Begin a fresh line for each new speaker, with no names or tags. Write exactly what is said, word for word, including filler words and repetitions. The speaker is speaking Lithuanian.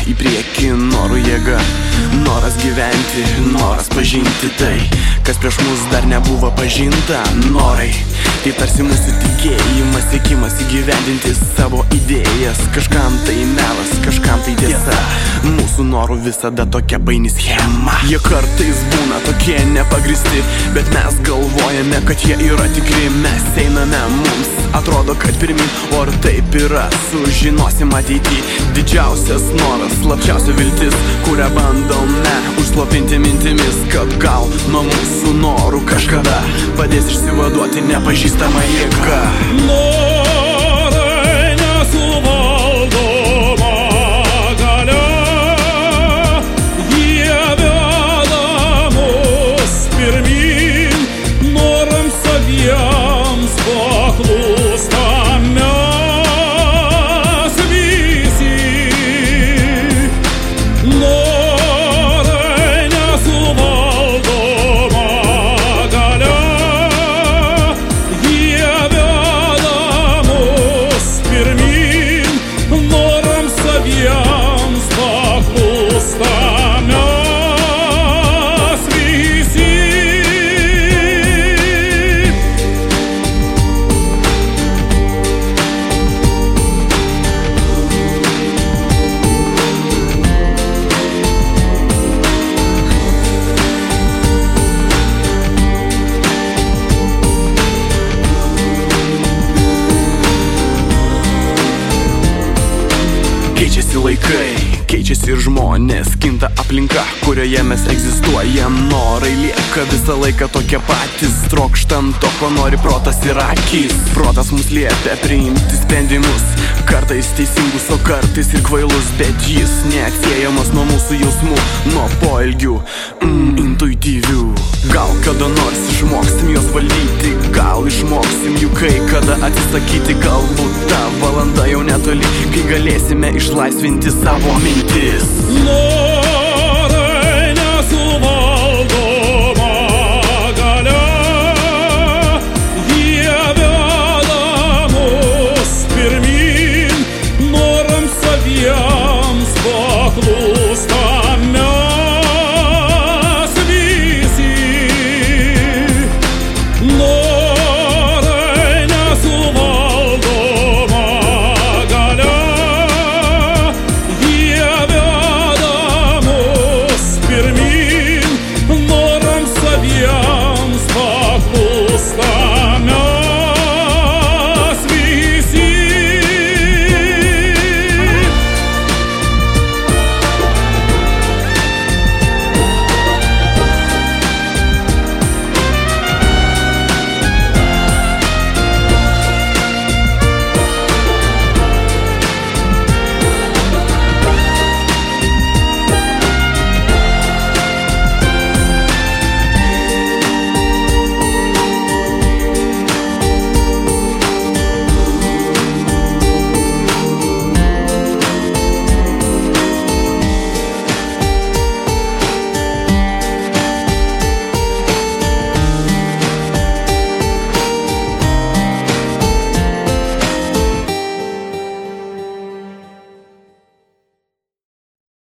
į priekį norų jėga, noras gyventi, noras pažinti tai, kas prieš mus dar nebuvo pažinta. Norai, tai tarsi mūsų tikėjimas, siekimas įgyvendinti savo idėjas. Kažkam tai melas, kažkam tai tiesa, mūsų norų visada tokia paini schema. Jie kartais būna tokie nepagristi, bet mes galvojame, kad jie yra tikri. Mes einame, mums atrodo, kad pirmin, o ar taip yra, sužinosim ateity. Didžiausias noras, slapčiausia viltis, kurią bandome užslopinti mintimis, kad gal nuo mūsų norų kažkada padės išsivaduoti nepažįstama jėga.
Norai nesuvaldoma galia, jie veda mus pirmin, norams saviems paklūstame.
Keičiasi laikai, keičiasi ir žmonės, kinta aplinka, kurioje mes egzistuojam. Norai lieka visą laiką tokie patys, trokštam to, ko nori protas ir akys. Protas mus liepia priimti sprendimus, kartais teisingus, o kartais ir kvailus, bet jis neatsiejamas nuo mūsų jausmų, nuo poelgių mm, intuityvių. Gal kada nors išmoksim juos valdyti, gal išmoksim jų kai kada atsisakyti. Galbūt ta valanda jau netoli, kai galėsime išlaisvinti savo mintis.
No!